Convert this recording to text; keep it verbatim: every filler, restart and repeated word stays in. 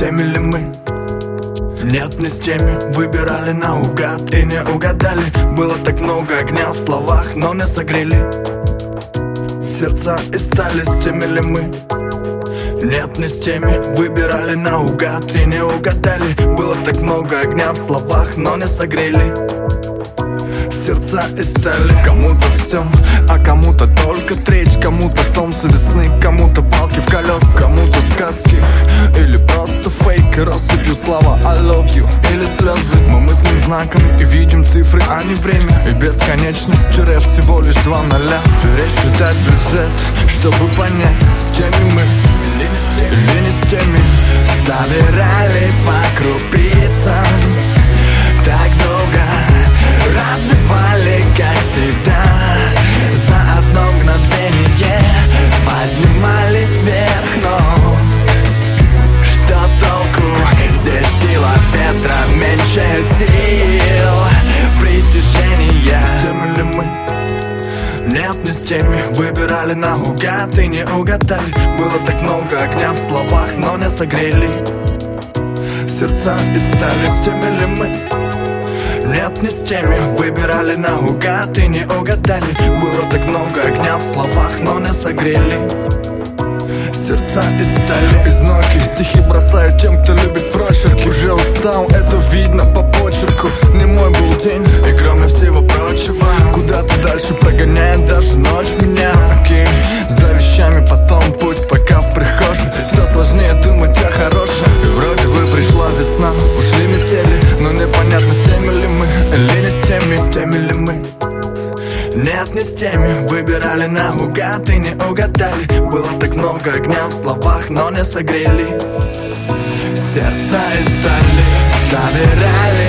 теми ли мы? Нет, не с теми. Выбирали наугад и не угадали. Было так много огня в словах, но не согрели сердца и стали. С теми ли мы? Нет, не с теми. Выбирали наугад и не угадали. Было так много огня в словах, но не согрели сердца и стали. Кому-то все, а кому-то только треть. Кому-то солнце весны, кому-то палки в колеса, кому-то сказки или просто фейк. И россыпью слова I love you или слезы. Мы мыслим знаками и видим цифры, а не время. И бесконечность череш всего лишь два ноля. Ферей считать бюджет, чтобы понять, с теми мы или не с теми. Собирали по крупицам так долго, разбивали, как всегда, за одно мгновение поднимались вверх, но что толку? Здесь сила ветра меньше сил притяжения. С теми ли мы? Нет, не с теми. Выбирали наугад и не угадали. Было так много огня в словах, но не согрели сердца и стали. С теми ли мы? Нет, не с теми. Выбирали наугад и не угадали. Было так много огня в словах, но не согрели сердца и стали. Из ноги стихи бросаю тем, кто любит прочерки. Уже устал, это видно по почерку. Не мой был день, и кроме всего прочего, куда-то дальше прогоняет даже ночь меня. Окей, за вещами потом, пусть пока в прихожей. Все сложнее думать о хорошем. И вроде бы пришла весна, ушли метели, но непонятно, с теми ли мы или не с теми. С теми ли мы? Нет, не с теми. Выбирали наугад и не угадали. Было так много огня в словах, но не согрели сердца и стали. Собирали